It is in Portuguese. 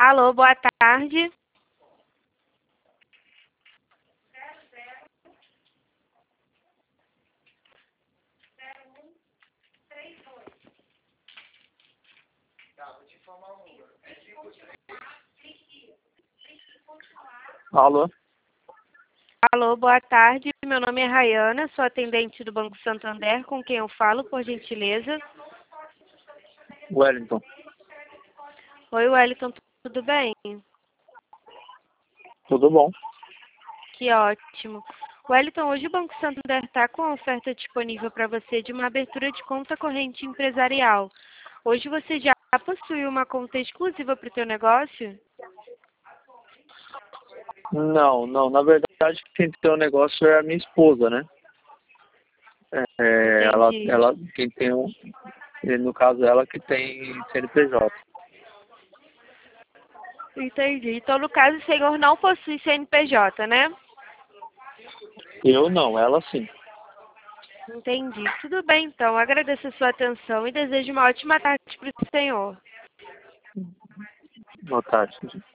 Alô, boa tarde. Alô? Alô, boa tarde. Meu nome é Rayana, sou atendente do Banco Santander, com quem eu falo, por gentileza. Wellington. Oi, Wellington, tudo bem? Tudo bom? Que ótimo. Wellington, hoje o Banco Santander está com a oferta disponível para você de uma abertura de conta corrente empresarial. Hoje você já possui uma conta exclusiva para o teu negócio? Não. Na verdade, quem tem o negócio é a minha esposa, né? Entendi. Quem tem no caso, ela que tem CNPJ. Entendi. Então, no caso, o senhor não possui CNPJ, né? Eu não, ela sim. Entendi. Tudo bem, então. Agradeço a sua atenção e desejo uma ótima tarde para o senhor. Boa tarde.